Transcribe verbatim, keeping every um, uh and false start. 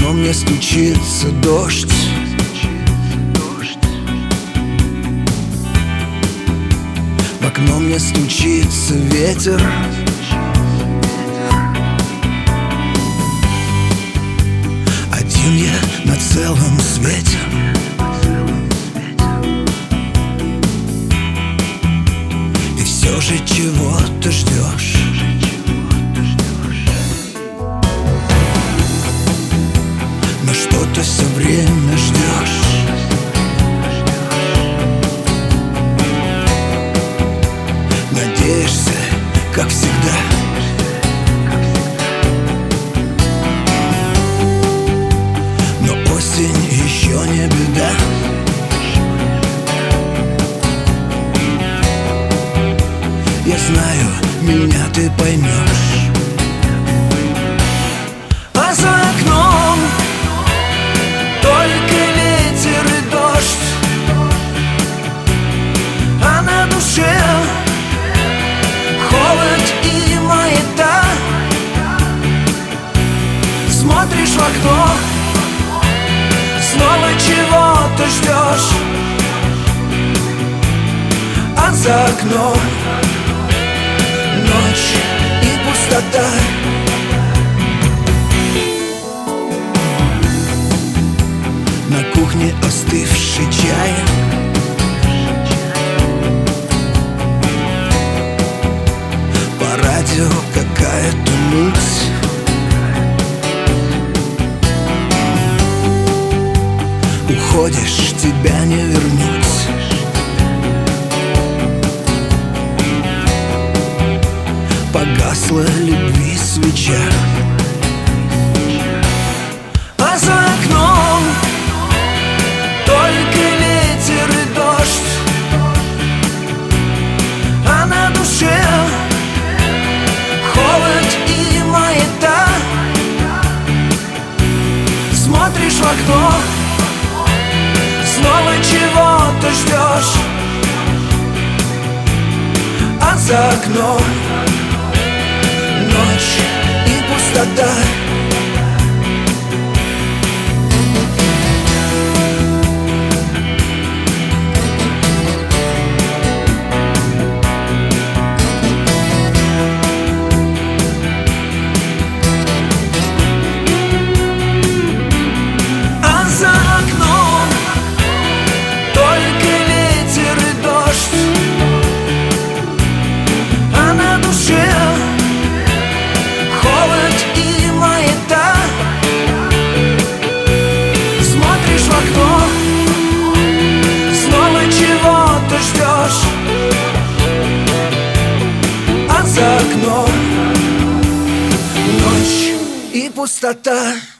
окном мне стучится дождь. В окно мне стучится ветер. Один я на целом свете. И все же чего-то ждешь. Но что-то все время ждешь. Надеешься, как всегда. Но осень еще не беда. Я знаю, меня ты поймешь. А за окном только ветер и дождь, а на душе холод и маята. Смотришь в окно, снова чего-то ждешь. А за окном ночь и пустота. На кухне остывший чай. По радио какая-то муть. Уходишь, тебя не вернуть. Погасла любви свеча. А за окном только ветер и дождь, а на душе холод и маята. Смотришь в окно, снова чего-то ждешь. А за окном ночь и пустота. А за окном только ветер и дождь, а на душе холод и маята. Смотришь в окно, снова чего-то ждешь. А за окном ночь и пустота.